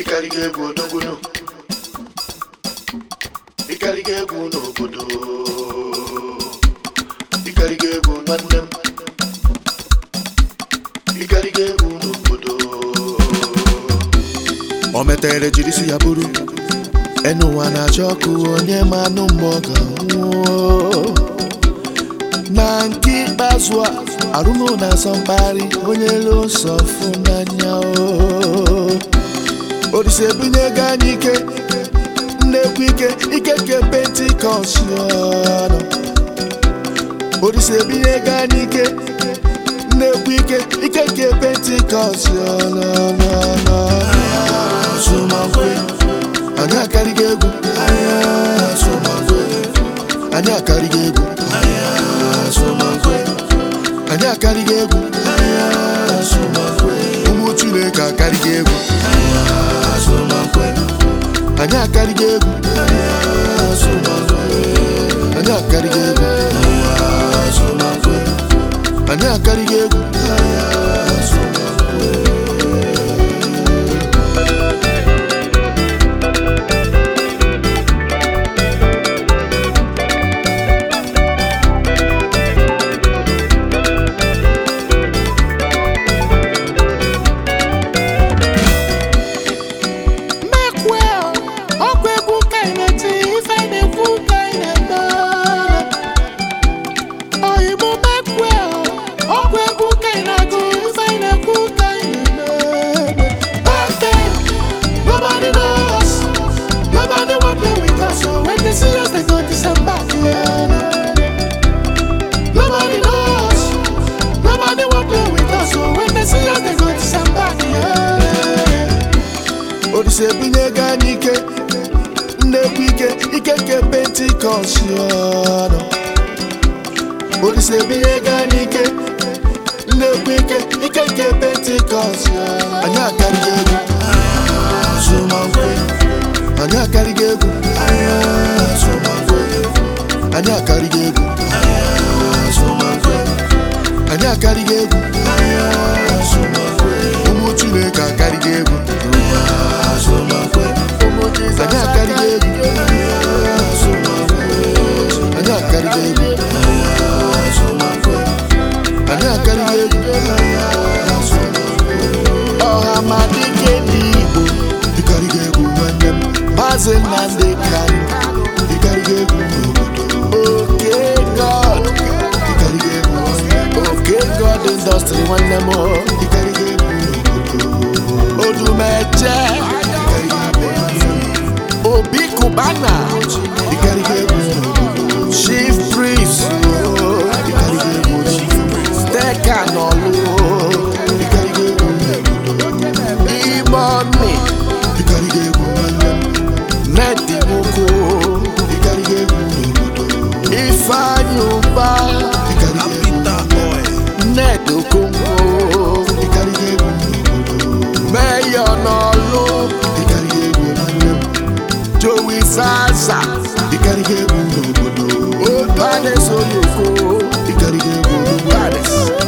Ikarigego n'obodo. Ikarigego n'obodo. Ikarigego nwanne m. Ikarigego n'obodo. O metere jiri si ya buru. Enu ụwa na-achọ ọkụ onye manụ mgbe ọ ga-anwụ. Na nke ikpeazụ a arụmụ na-asọ mkparị onye elu nsọ fụnanya Olise ebunye ego anyị ike nnekwu ike ke Pentikọst ọnụ. Olise ebunye ego anyị ike nnekwu ike ke Pentikọst ọnụ. Somakwe anyị akarịgo egwu anyị akarịgo egwu anyị akarịgo egwu ụmụ Chineke akarịgo egwu anyị akarịgo egwu anyị akarịgo egwu anyị akarịgo egwu Olise ebunye ego anyị ike nnekwu ike ke Pentikọst ọnụ. Olise ebunye ego anyị ike nnekwu ike ke Pentikọst ọnụ. Anyị akarịgo egwu anyị akarịgo egwu anyị akarịgo egwu anyị akarịgo egwu ụmụ Chineke akarịgo egwu anyị akarịgo egwu anyị akarịgo egwu anyị akarịgo egwu ọha ma dike dị Igbo ịkarịgo egwu nwanne m Maazị Nnamdi Kanu ịkarịgo egwu n'obodo Oke God ịkarịgo egwu Oke God Industry nwanne m ịkarịgo egwu n'obodo Odumeje Obi Kubana ịkarịgo egwu n'obodo Chief Priest ịkarịgo egwu n'obodo Steka n'Ọlụ ịkarịgo egwu n'obodo Imoni ịkarịgo egwu nwanne m Nedi Nwoko ịkarịgo egwu n'obodo Ifeanyi Uba ịkarịgo egwu Ned Okonkwo ịkarịgo egwu n'obodo Mayor n'Ọlụ ịkarịgo egwu nwanne m Joey Zaza ịkarịgo egwu n'obodo Obanes Oyoko ịkarịgo egwu n'obodo